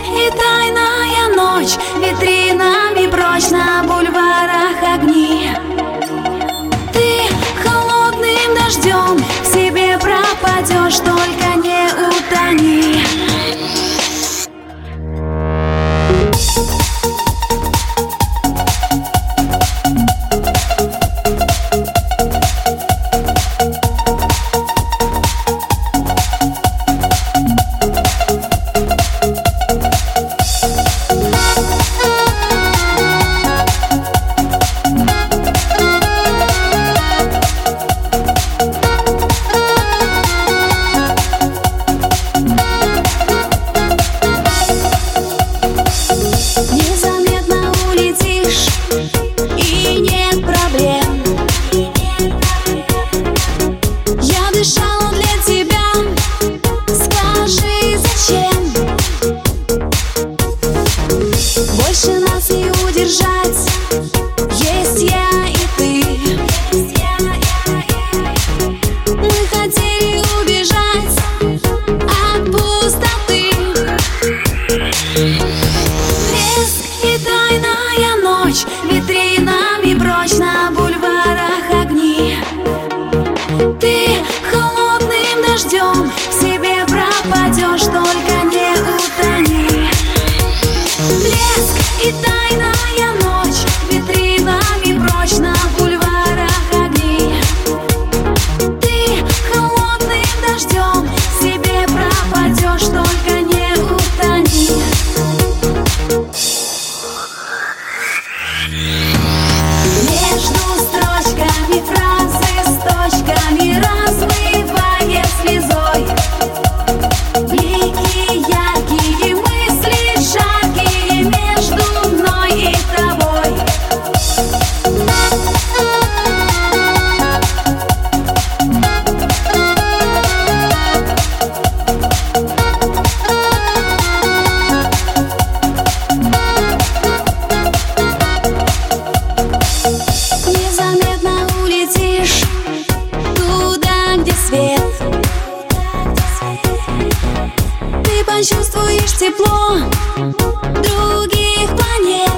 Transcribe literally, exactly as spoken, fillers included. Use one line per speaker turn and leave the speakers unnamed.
и тайная ночь, витринами прочь, на бульварах огни. Ты холодным дождем в себе пропадешь, только не утони. Дышала для тебя, скажи, зачем? Больше нас не удержать, есть я и ты. Мы хотели убежать от пустоты. Блеск и тайная ночь, витринами прочь, на бульварах огни. Ты холодным дождем в себе пропадешь, только не утони. Блеск и тайная ночь, витринами прочь, на бульварах огни. Ты холодным дождем в себе пропадешь, только не утони. Между строчками фразы с точками размывая слезой, блики яркие, мысли жаркие между мной и тобой. Незаметно улетишь туда, где свет. Ты почувствуешь тепло других планет.